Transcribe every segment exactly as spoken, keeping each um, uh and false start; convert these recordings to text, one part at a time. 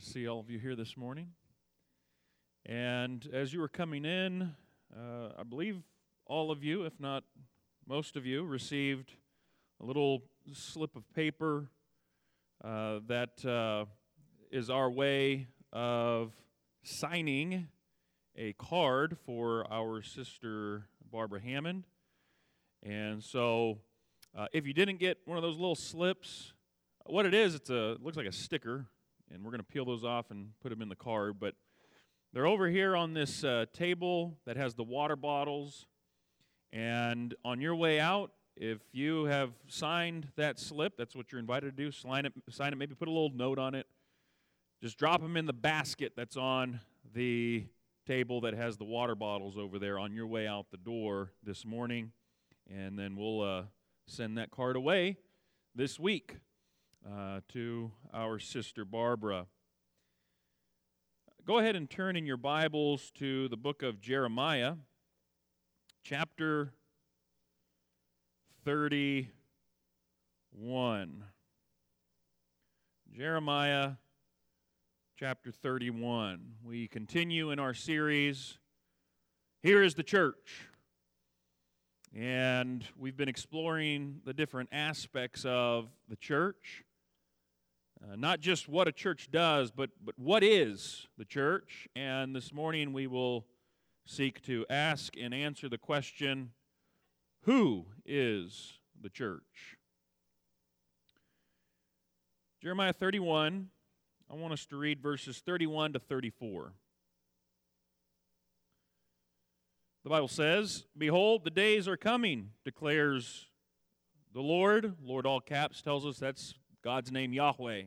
to see all of you here this morning. And as you were coming in, uh, I believe all of you, if not most of you, received a little slip of paper uh, that uh, is our way of signing a card for our sister Barbara Hammond. And so uh, if you didn't get one of those little slips, what it is, it's a it looks like a sticker, and we're going to peel those off and put them in the card. But they're over here on this uh, table that has the water bottles. And on your way out, if you have signed that slip, that's what you're invited to do, sign it, sign it, maybe put a little note on it. Just drop them in the basket that's on the table that has the water bottles over there on your way out the door this morning. And then we'll uh, send that card away this week uh, to our sister Barbara. Go ahead and turn in your Bibles to the book of Jeremiah, chapter thirty-one. Jeremiah, chapter thirty-one. We continue in our series, Here is the Church. And we've been exploring the different aspects of the church. Uh, not just what a church does, but, but what is the church. And this morning we will seek to ask and answer the question, who is the church? Jeremiah thirty-one, I want us to read verses thirty-one to thirty-four. The Bible says, "Behold, the days are coming, declares the Lord." Lord, all caps, tells us that's God's name, Yahweh.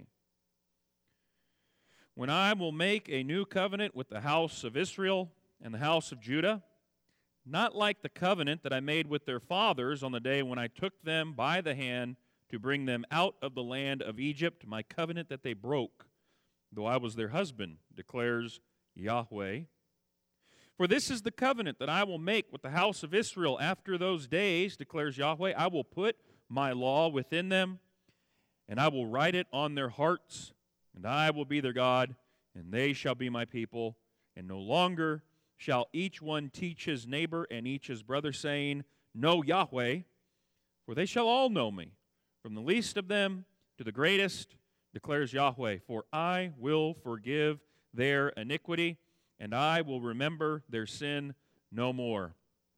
"When I will make a new covenant with the house of Israel and the house of Judah, not like the covenant that I made with their fathers on the day when I took them by the hand to bring them out of the land of Egypt, my covenant that they broke, though I was their husband, declares Yahweh. For this is the covenant that I will make with the house of Israel after those days, declares Yahweh. I will put my law within them, and I will write it on their hearts, and I will be their God, and they shall be my people. And no longer shall each one teach his neighbor and each his brother, saying, Know Yahweh, for they shall all know me, from the least of them to the greatest, declares Yahweh. For I will forgive their iniquity, and I will remember their sin no more."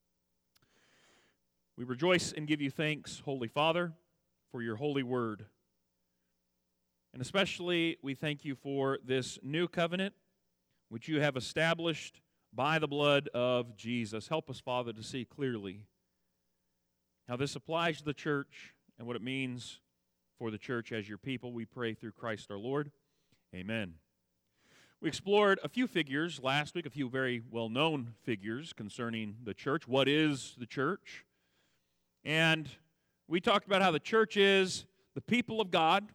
We rejoice and give you thanks, Holy Father, for your holy word. And especially we thank you for this new covenant, which you have established by the blood of Jesus. Help us, Father, to see clearly how this applies to the church and what it means for the church as your people. We pray through Christ our Lord. Amen. We explored a few figures last week, a few very well-known figures concerning the church. What is the church? And we talked about how the church is the people of God,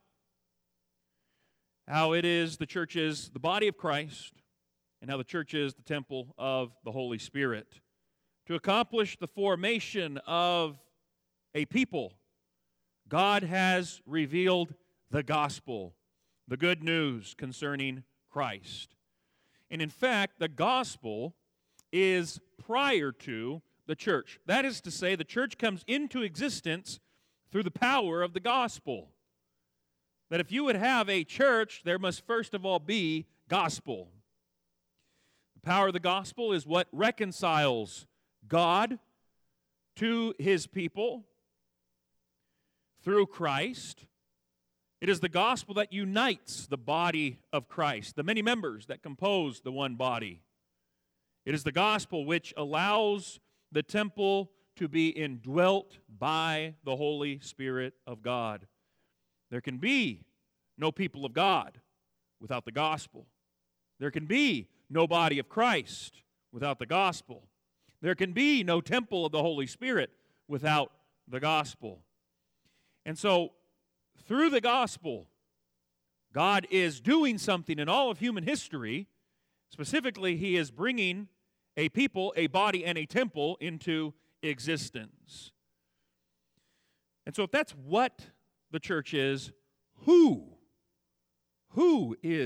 how it is, the church is the body of Christ, and how the church is the temple of the Holy Spirit. To accomplish the formation of a people, God has revealed the gospel, the good news concerning Christ. And in fact, the gospel is prior to the church. That is to say, the church comes into existence through the power of the gospel. That if you would have a church, there must first of all be gospel. The power of the gospel is what reconciles God to his people through Christ. It is the gospel that unites the body of Christ, the many members that compose the one body. It is the gospel which allows the temple to be indwelt by the Holy Spirit of God. There can be no people of God without the gospel. There can be no body of Christ without the gospel. There can be no temple of the Holy Spirit without the gospel. And so, through the gospel, God is doing something in all of human history. Specifically, he is bringing a people, a body, and a temple into existence. And so if that's what the church is, who? Who is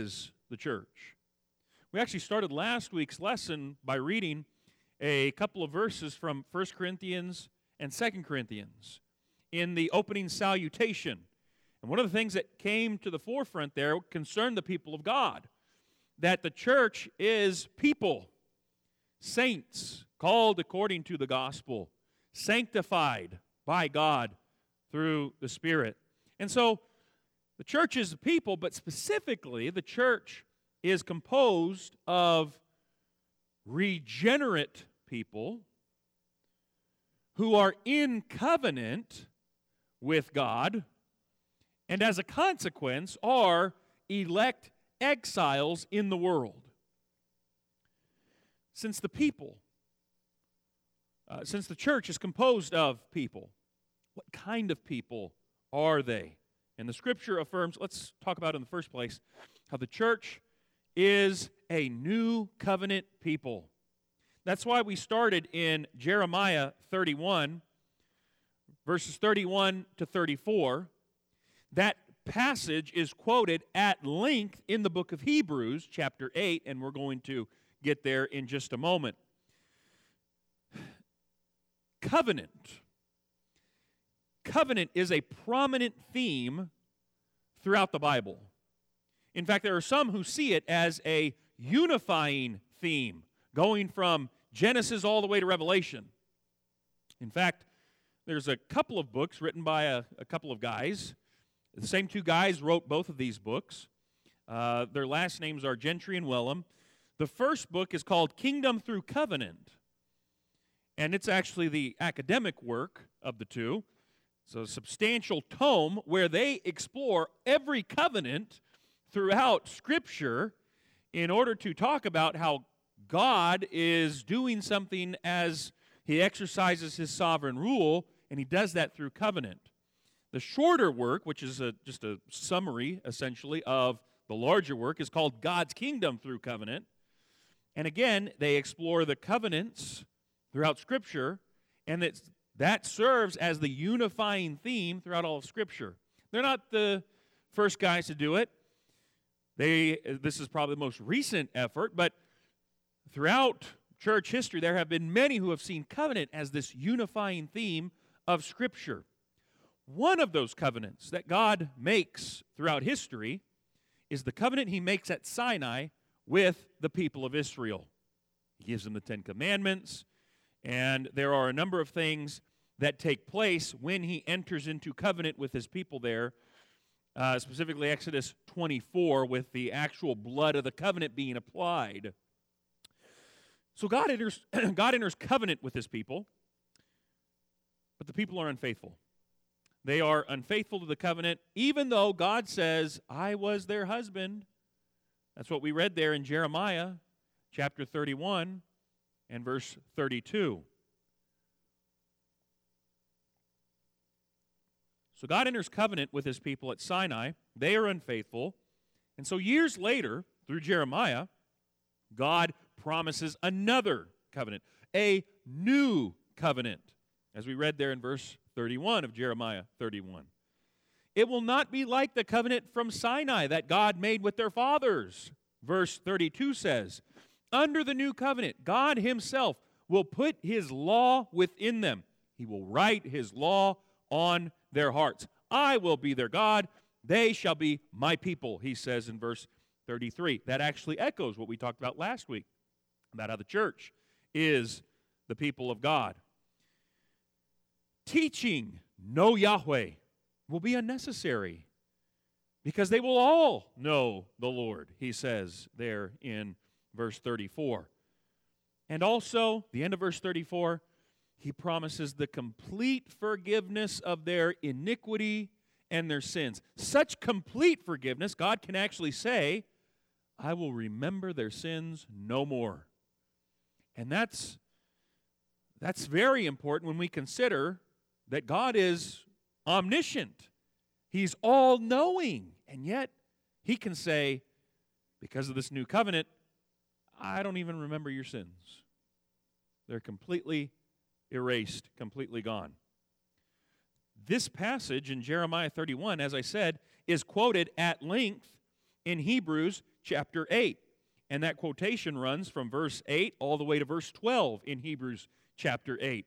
the church. We actually started last week's lesson by reading a couple of verses from First Corinthians and Second Corinthians in the opening salutation. And one of the things that came to the forefront there concerned the people of God, that the church is people, saints, called according to the gospel, sanctified by God through the Spirit. And so the church is a people, but specifically the church is composed of regenerate people who are in covenant with God, and as a consequence are elect exiles in the world. Since the people, uh, since the church is composed of people, what kind of people are they? And the Scripture affirms, let's talk about in the first place, how the church is a new covenant people. That's why we started in Jeremiah thirty-one, verses thirty-one to thirty-four. That passage is quoted at length in the book of Hebrews, chapter eight, and we're going to get there in just a moment. Covenant. Covenant is a prominent theme throughout the Bible. In fact, there are some who see it as a unifying theme, going from Genesis all the way to Revelation. In fact, there's a couple of books written by a, a couple of guys. The same two guys wrote both of these books. Uh, their last names are Gentry and Wellum. The first book is called Kingdom Through Covenant, and it's actually the academic work of the two. It's a substantial tome where they explore every covenant throughout Scripture in order to talk about how God is doing something as He exercises His sovereign rule, and He does that through covenant. The shorter work, which is a, just a summary, essentially, of the larger work, is called God's Kingdom Through Covenant. And again, they explore the covenants throughout Scripture, and it's, that serves as the unifying theme throughout all of Scripture. They're not the first guys to do it. They, this is probably the most recent effort, but throughout church history, there have been many who have seen covenant as this unifying theme of Scripture. One of those covenants that God makes throughout history is the covenant He makes at Sinai with the people of Israel. He gives them the Ten Commandments, and there are a number of things that take place when He enters into covenant with His people there, uh, specifically Exodus twenty-four, with the actual blood of the covenant being applied. So God enters, God enters covenant with His people, but the people are unfaithful. They are unfaithful to the covenant, even though God says, I was their husband. That's what we read there in Jeremiah chapter thirty-one and verse thirty-two. So God enters covenant with His people at Sinai. They are unfaithful. And so years later, through Jeremiah, God promises another covenant, a new covenant, as we read there in verse thirty-one of Jeremiah thirty-one. It will not be like the covenant from Sinai that God made with their fathers. Verse thirty-two says, under the new covenant, God Himself will put His law within them. He will write His law on their hearts. I will be their God. They shall be my people, He says in verse thirty-three. That actually echoes what we talked about last week, about how the church is the people of God. Teaching, know Yahweh, will be unnecessary because they will all know the Lord, He says there in verse thirty-four. And also, the end of verse thirty-four, He promises the complete forgiveness of their iniquity and their sins. Such complete forgiveness, God can actually say, I will remember their sins no more. And that's, that's very important when we consider that God is omniscient. He's all-knowing. And yet, He can say, because of this new covenant, I don't even remember your sins. They're completely erased, completely gone. This passage in Jeremiah thirty-one, as I said, is quoted at length in Hebrews chapter eight. And that quotation runs from verse eight all the way to verse twelve in Hebrews chapter eight.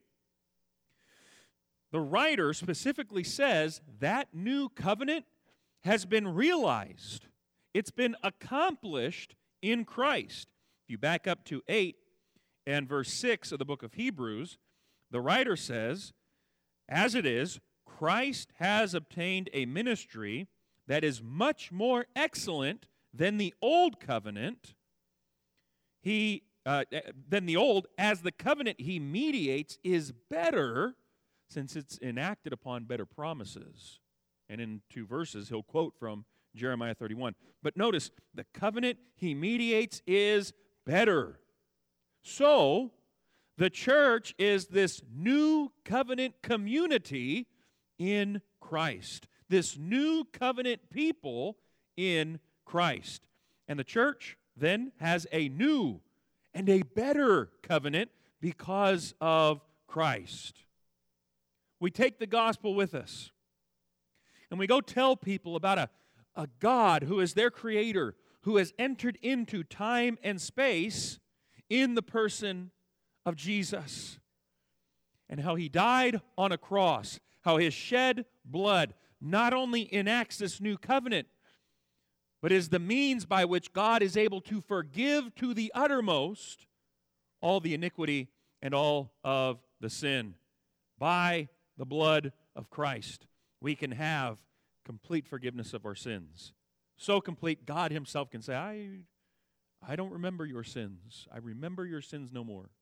The writer specifically says that new covenant has been realized. It's been accomplished in Christ. If you back up to eight and verse six of the book of Hebrews, the writer says, as it is, Christ has obtained a ministry that is much more excellent than the old covenant. He uh, than the old, as the covenant he mediates is better, since it's enacted upon better promises. And in two verses, he'll quote from Jeremiah thirty-one. But notice, the covenant he mediates is better. So, the church is this new covenant community in Christ. This new covenant people in Christ. And the church then has a new and a better covenant because of Christ. We take the gospel with us, and we go tell people about a, a God who is their creator, who has entered into time and space in the person of Jesus, and how he died on a cross, how his shed blood not only enacts this new covenant, but is the means by which God is able to forgive to the uttermost all the iniquity and all of the sin. By the blood of Christ, we can have complete forgiveness of our sins. So complete, God himself can say, I, I don't remember your sins. I remember your sins no more.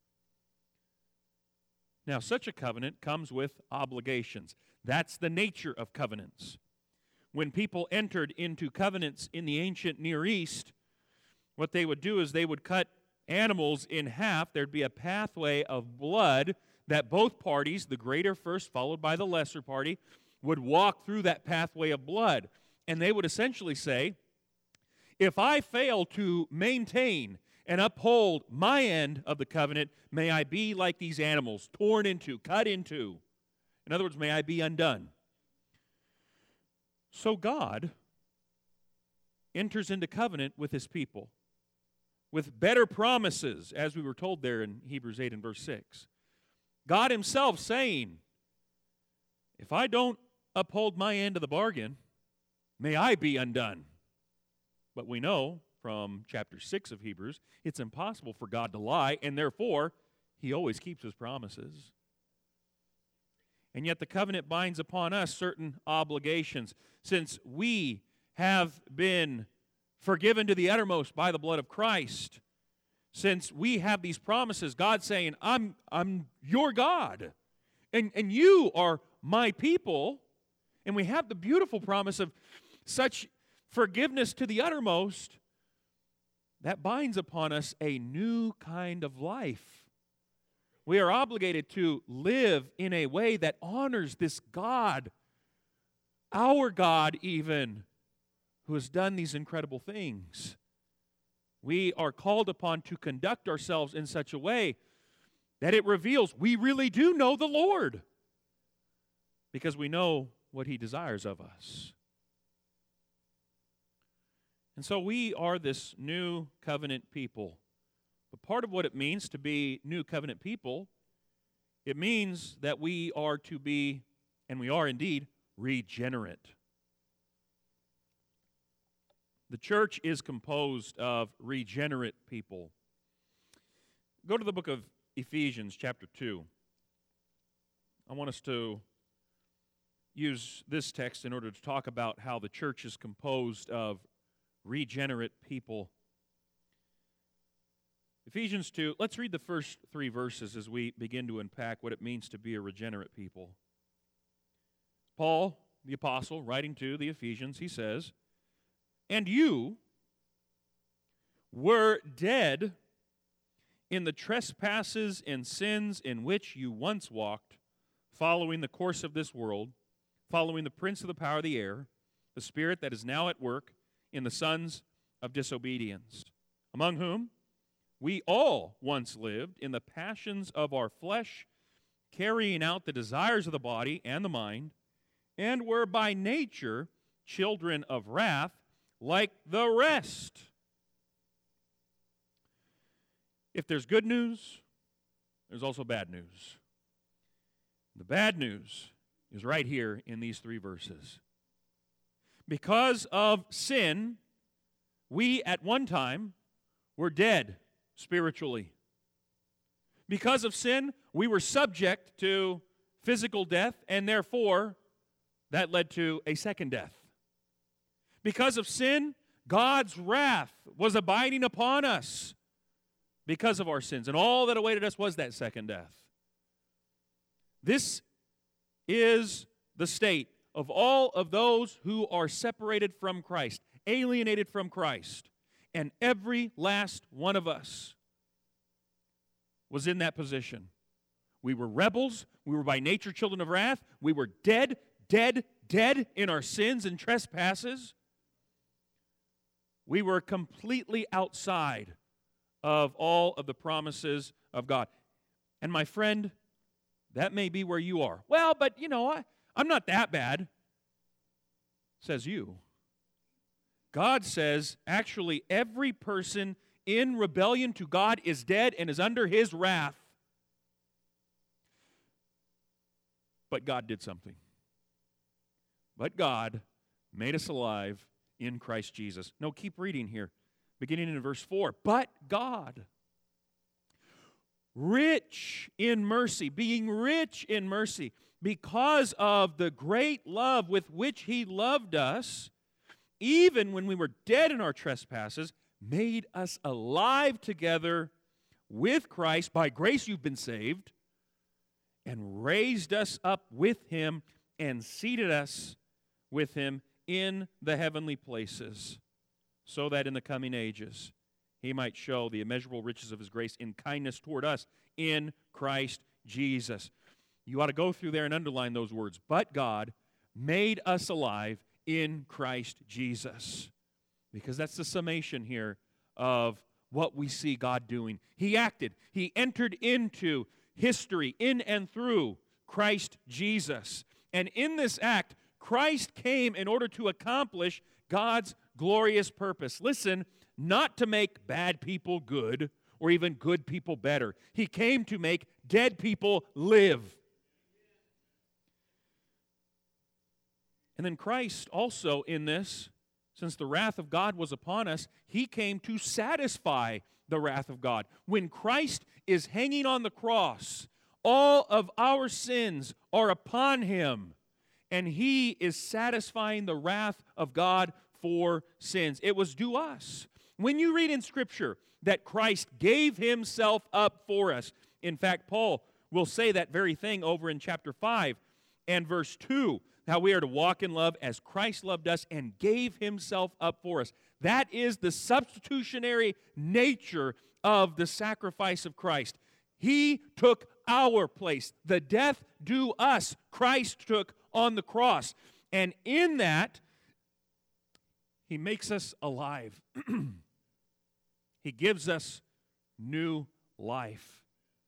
Now, such a covenant comes with obligations. That's the nature of covenants. When people entered into covenants in the ancient Near East, what they would do is they would cut animals in half. There'd be a pathway of blood that both parties, the greater first followed by the lesser party, would walk through that pathway of blood. And they would essentially say, if I fail to maintain and uphold my end of the covenant, may I be like these animals, torn into, cut into. In other words, may I be undone. So God enters into covenant with his people with better promises, as we were told there in Hebrews eight and verse six. God himself saying, if I don't uphold my end of the bargain, may I be undone. But we know from chapter six of Hebrews, it's impossible for God to lie, and therefore, he always keeps his promises. And yet the covenant binds upon us certain obligations. Since we have been forgiven to the uttermost by the blood of Christ, since we have these promises, God saying, I'm, I'm your God, and, and you are my people, and we have the beautiful promise of such forgiveness to the uttermost, that binds upon us a new kind of life. We are obligated to live in a way that honors this God, our God even, who has done these incredible things. We are called upon to conduct ourselves in such a way that it reveals we really do know the Lord, because we know what he desires of us. And so we are this new covenant people. But part of what it means to be new covenant people, it means that we are to be, and we are indeed, regenerate. The church is composed of regenerate people. Go to the book of Ephesians chapter two. I want us to use this text in order to talk about how the church is composed of regenerate people. Ephesians two, let's read the first three verses as we begin to unpack what it means to be a regenerate people. Paul, the apostle, writing to the Ephesians, he says, and you were dead in the trespasses and sins in which you once walked, following the course of this world, following the prince of the power of the air, the spirit that is now at work in the sons of disobedience, among whom we all once lived in the passions of our flesh, carrying out the desires of the body and the mind, and were by nature children of wrath, like the rest. If there's good news, there's also bad news. The bad news is right here in these three verses. Because of sin, we at one time were dead spiritually. Because of sin, we were subject to physical death, and therefore, that led to a second death. Because of sin, God's wrath was abiding upon us because of our sins, and all that awaited us was that second death. This is the state of all of those who are separated from Christ, alienated from Christ, and every last one of us was in that position. We were rebels. We were by nature children of wrath. We were dead, dead, dead in our sins and trespasses. We were completely outside of all of the promises of God. And my friend, that may be where you are. Well, but you know, I, I'm not that bad, says you. God says, actually, every person in rebellion to God is dead and is under His wrath. But God did something. But God made us alive in Christ Jesus. No, keep reading here, beginning in verse four. But God, rich in mercy, being rich in mercy, because of the great love with which He loved us, even when we were dead in our trespasses, made us alive together with Christ. By grace you've been saved, and raised us up with Him and seated us with Him in the heavenly places, so that in the coming ages He might show the immeasurable riches of His grace in kindness toward us in Christ Jesus. You ought to go through there and underline those words. But God made us alive in Christ Jesus. Because that's the summation here of what we see God doing. He acted. He entered into history in and through Christ Jesus. And in this act, Christ came in order to accomplish God's glorious purpose. Listen, not to make bad people good or even good people better. He came to make dead people live. And then Christ also in this, since the wrath of God was upon us, He came to satisfy the wrath of God. When Christ is hanging on the cross, all of our sins are upon Him, and He is satisfying the wrath of God for sins. It was due us. When you read in Scripture that Christ gave Himself up for us, in fact, Paul will say that very thing over in chapter five and verse two, how we are to walk in love as Christ loved us and gave Himself up for us. That is the substitutionary nature of the sacrifice of Christ. He took our place. The death due us, Christ took on the cross. And in that, He makes us alive. He gives us new life.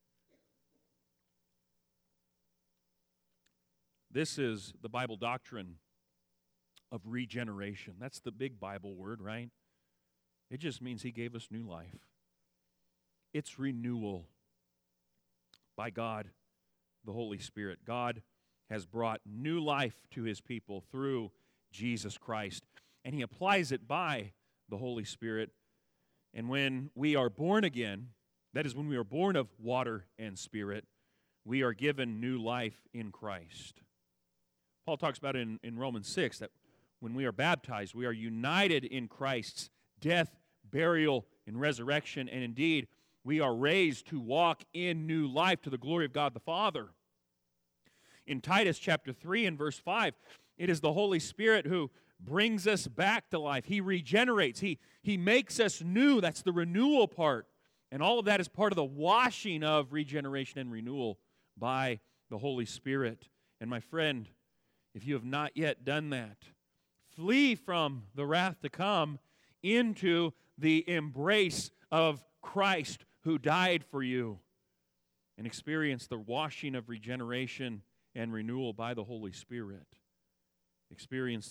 This is the Bible doctrine of regeneration. That's the big Bible word, right? It just means He gave us new life. It's renewal by God, the Holy Spirit. God has brought new life to His people through Jesus Christ, and He applies it by the Holy Spirit. And when we are born again, that is when we are born of water and Spirit, we are given new life in Christ. Paul talks about it in, in Romans six, that when we are baptized, we are united in Christ's death, burial, and resurrection, and indeed, we are raised to walk in new life to the glory of God the Father. In Titus chapter three and verse five, it is the Holy Spirit who brings us back to life. He regenerates. He, he makes us new. That's the renewal part. And all of that is part of the washing of regeneration and renewal by the Holy Spirit. And my friend, if you have not yet done that, flee from the wrath to come into the embrace of Christ who died for you, and experience the washing of regeneration and renewal by the Holy Spirit. Experience this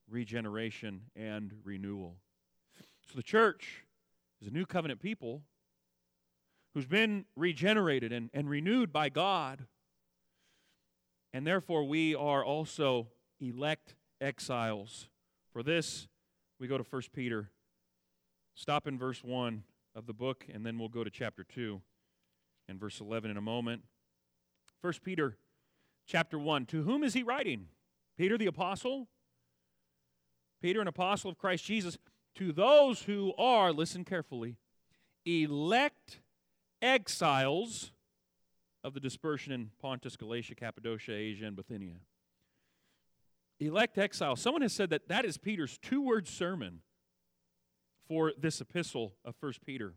regeneration and renewal. So the church is a new covenant people who's been regenerated and, and renewed by God. And therefore we are also elect exiles. For this, we go to First Peter. Stop in verse one of the book, and then we'll go to chapter two and verse eleven in a moment. First Peter chapter one. To whom is he writing? Peter the apostle? Peter, an apostle of Christ Jesus, to those who are, listen carefully, elect exiles of the dispersion in Pontus, Galatia, Cappadocia, Asia, and Bithynia. Elect exiles. Someone has said that that is Peter's two-word sermon for this epistle of First Peter.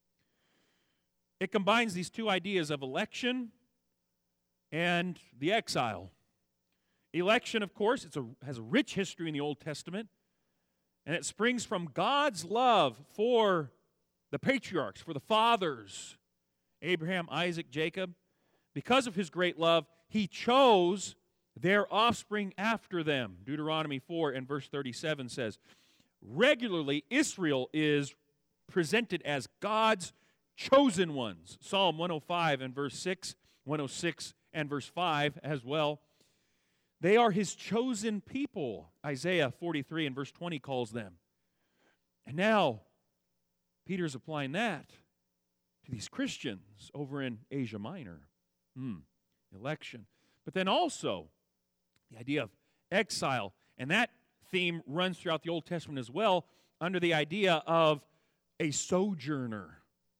It combines these two ideas of election and the exile. Election, of course, it's a, has a rich history in the Old Testament, and it springs from God's love for the patriarchs, for the fathers, Abraham, Isaac, Jacob. Because of his great love, he chose their offspring after them. Deuteronomy four and verse thirty-seven says, regularly Israel is presented as God's chosen ones. Psalm one oh five and verse six, one oh six and verse five as well. They are his chosen people. Isaiah forty-three and verse twenty calls them. And now, Peter's applying that to these Christians over in Asia Minor. Hmm, election. But then also, the idea of exile. And that theme runs throughout the Old Testament as well, under the idea of a sojourner.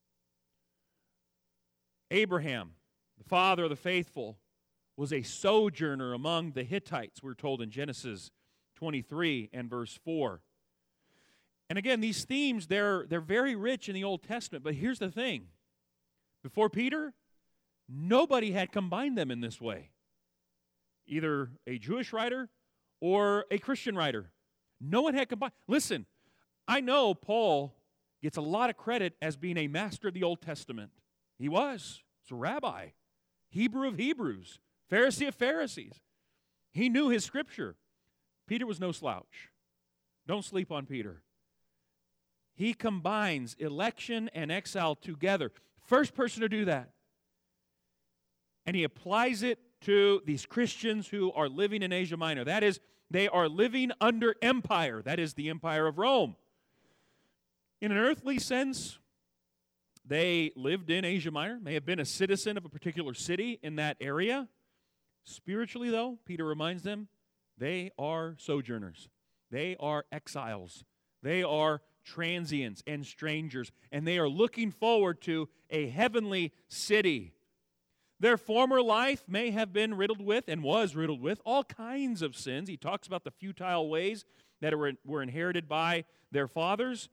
Abraham, the father of the faithful, was a sojourner among the Hittites, we're told in Genesis twenty-three and verse four. And again, these themes, they're, they're very rich in the Old Testament, but here's the thing. Before Peter, nobody had combined them in this way. Either a Jewish writer or a Christian writer. No one had combined. Listen, I know Paul gets a lot of credit as being a master of the Old Testament. He was. He's a rabbi, Hebrew of Hebrews, Pharisee of Pharisees. He knew his scripture. Peter was no slouch. Don't sleep on Peter. He combines election and exile together. First person to do that. And he applies it to these Christians who are living in Asia Minor. That is, they are living under empire. That is the empire of Rome. In an earthly sense, they lived in Asia Minor, may have been a citizen of a particular city in that area. Spiritually, though, Peter reminds them, they are sojourners. They are exiles. They are transients and strangers, and they are looking forward to a heavenly city. Their former life may have been riddled with, and was riddled with, all kinds of sins. He talks about the futile ways that were, were inherited by their fathers.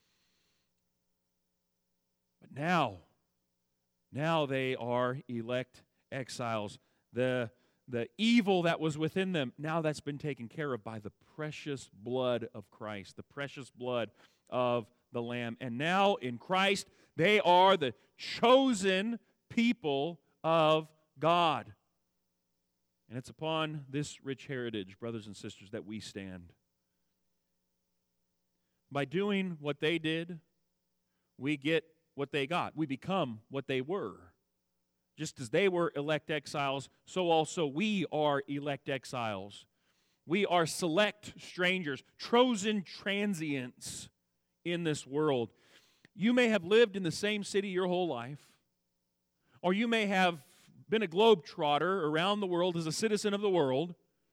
But now, now they are elect exiles. The, the evil that was within them, now that's been taken care of by the precious blood of Christ, the precious blood of the Lamb. And now in Christ, they are the chosen people of God. And it's upon this rich heritage, brothers and sisters, that we stand. By doing what they did, we get what they got. We become what they were. Just as they were elect exiles, so also we are elect exiles. We are select strangers, chosen transients in this world. You may have lived in the same city your whole life, or you may have been a globetrotter around the world as a citizen of the world.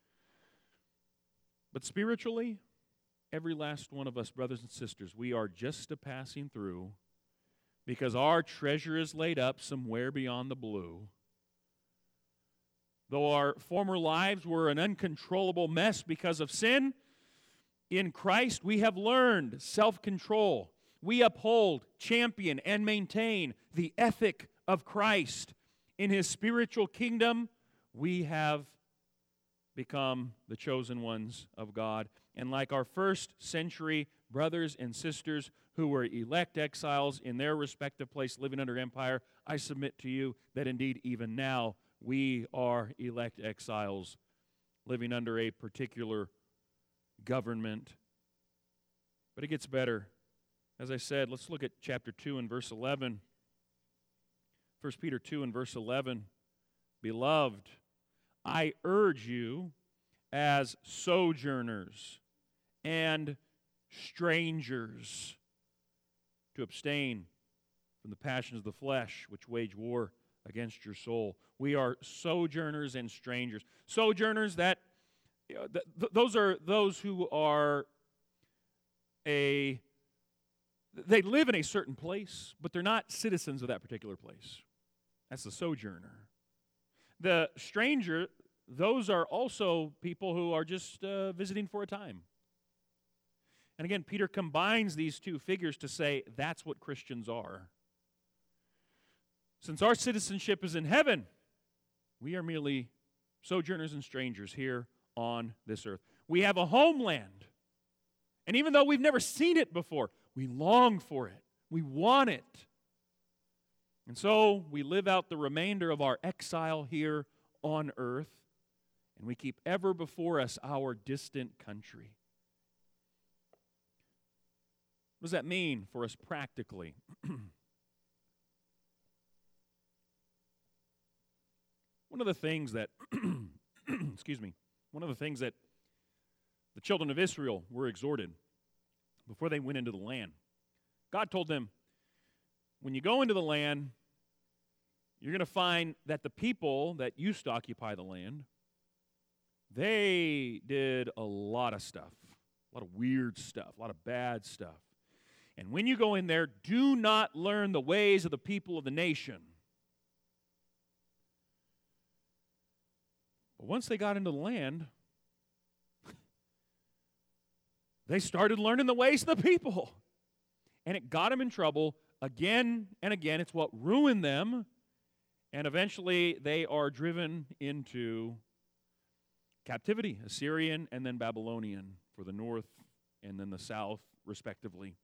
But spiritually, every last one of us, brothers and sisters, we are just a passing through, because our treasure is laid up somewhere beyond the blue. Though our former lives were an uncontrollable mess because of sin, in Christ we have learned self-control. We uphold, champion, and maintain the ethic of Christ. In His spiritual kingdom, we have become the chosen ones of God. And like our first century brothers and sisters who were elect exiles in their respective place living under empire, I submit to you that indeed even now we are elect exiles living under a particular government. But it gets better. As I said, let's look at chapter two and verse eleven. First Peter two and verse eleven. Beloved, I urge you as sojourners and strangers to abstain from the passions of the flesh which wage war against your soul. We are sojourners and strangers. Sojourners, that you know, th- th- those are those who are a they live in a certain place, but they're not citizens of that particular place. That's the sojourner. The stranger, those are also people who are just uh, visiting for a time. And again, Peter combines these two figures to say that's what Christians are. Since our citizenship is in heaven, we are merely sojourners and strangers here on this earth. We have a homeland. And even though we've never seen it before, we long for it. We want it. And so we live out the remainder of our exile here on earth, and we keep ever before us our distant country. What does that mean for us practically? One of the things that, excuse me, one of the things that the children of Israel were exhorted before they went into the land, God told them, when you go into the land, you're going to find that the people that used to occupy the land, they did a lot of stuff, a lot of weird stuff, a lot of bad stuff. And when you go in there, do not learn the ways of the people of the nation. But once they got into the land, they started learning the ways of the people. And it got them in trouble again and again. It's what ruined them. And eventually they are driven into captivity, Assyrian and then Babylonian for the north and then the south, respectively.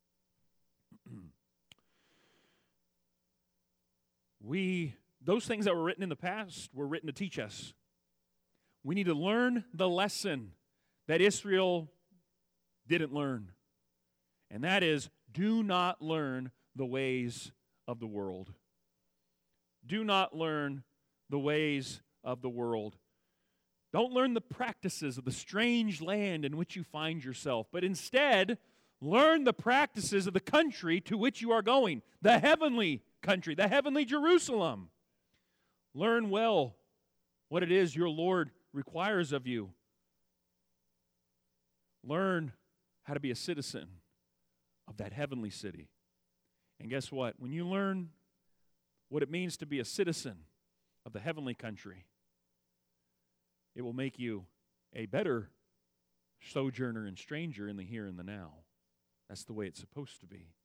We, those things that were written in the past were written to teach us. We need to learn the lesson that Israel didn't learn. And that is, do not learn the ways of the world. Do not learn the ways of the world. Don't learn the practices of the strange land in which you find yourself, but instead, learn the practices of the country to which you are going, the heavenly country, the heavenly Jerusalem. Learn well what it is your Lord requires of you. Learn how to be a citizen of that heavenly city. And guess what? When you learn what it means to be a citizen of the heavenly country, it will make you a better sojourner and stranger in the here and the now. That's the way it's supposed to be.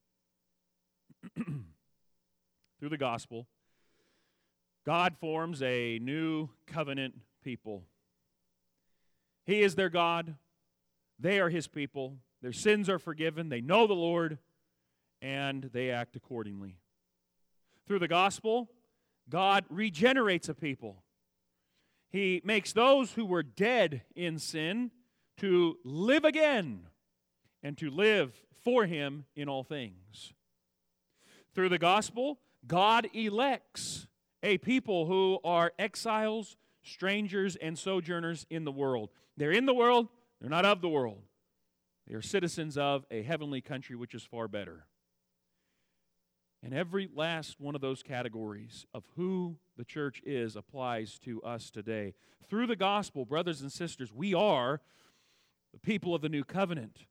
Through the gospel, God forms a new covenant people. He is their God. They are His people. Their sins are forgiven. They know the Lord, and they act accordingly. Through the gospel, God regenerates a people. He makes those who were dead in sin to live again and to live for Him in all things. Through the gospel, God elects a people who are exiles, strangers, and sojourners in the world. They're in the world, they're not of the world. They are citizens of a heavenly country which is far better. And every last one of those categories of who the church is applies to us today. Through the gospel, brothers and sisters, we are the people of the new covenant.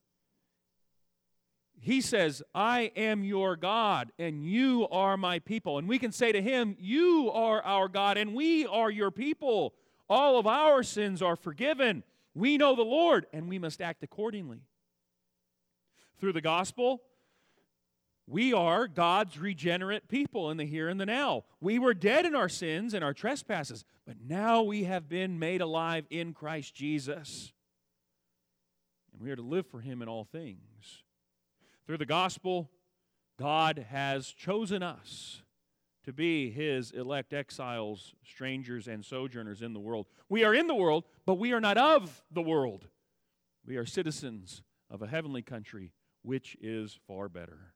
He says, I am your God, and you are my people. And we can say to Him, you are our God, and we are your people. All of our sins are forgiven. We know the Lord, and we must act accordingly. Through the gospel, we are God's regenerate people in the here and the now. We were dead in our sins and our trespasses, but now we have been made alive in Christ Jesus. And we are to live for Him in all things. Through the gospel, God has chosen us to be His elect exiles, strangers, and sojourners in the world. We are in the world, but we are not of the world. We are citizens of a heavenly country, which is far better.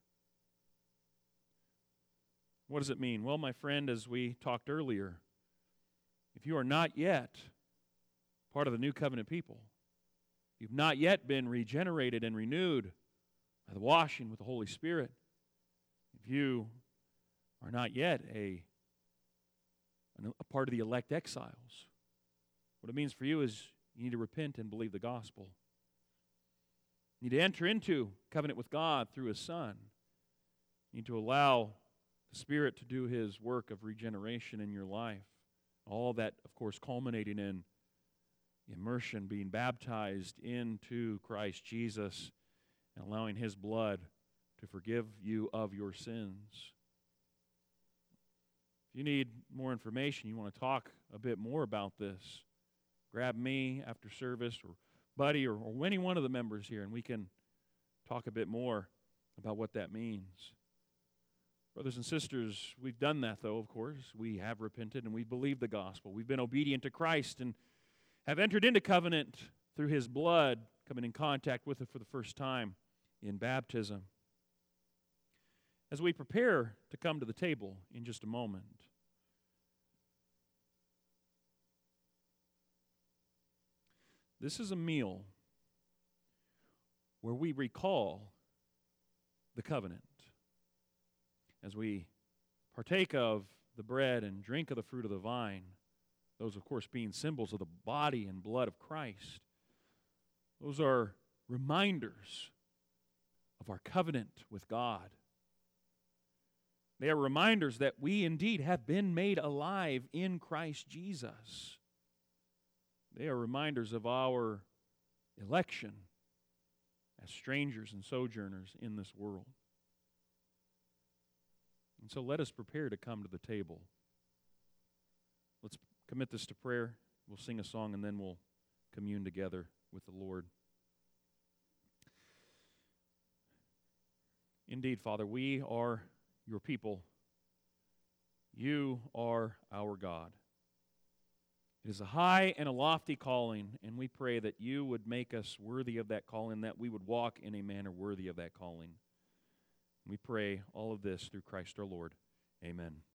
What does it mean? Well, my friend, as we talked earlier, if you are not yet part of the new covenant people, you've not yet been regenerated and renewed by the washing with the Holy Spirit, if you are not yet a, a part of the elect exiles, what it means for you is you need to repent and believe the gospel. You need to enter into covenant with God through His Son. You need to allow the Spirit to do His work of regeneration in your life. All that, of course, culminating in immersion, being baptized into Christ Jesus, and allowing His blood to forgive you of your sins. If you need more information, you want to talk a bit more about this, grab me after service, or Buddy, or, or any one of the members here, and we can talk a bit more about what that means. Brothers and sisters, we've done that, though, of course. We have repented, and we've believed the gospel. We've been obedient to Christ and have entered into covenant through His blood, coming in contact with it for the first time in baptism. As we prepare to come to the table in just a moment, this is a meal where we recall the covenant. As we partake of the bread and drink of the fruit of the vine, those, of course, being symbols of the body and blood of Christ, those are reminders of our covenant with God. They are reminders that we indeed have been made alive in Christ Jesus. They are reminders of our election as strangers and sojourners in this world. And so let us prepare to come to the table. Let's commit this to prayer. We'll sing a song and then we'll commune together with the Lord. Indeed, Father, we are your people. You are our God. It is a high and a lofty calling, and we pray that you would make us worthy of that calling, that we would walk in a manner worthy of that calling. We pray all of this through Christ our Lord. Amen.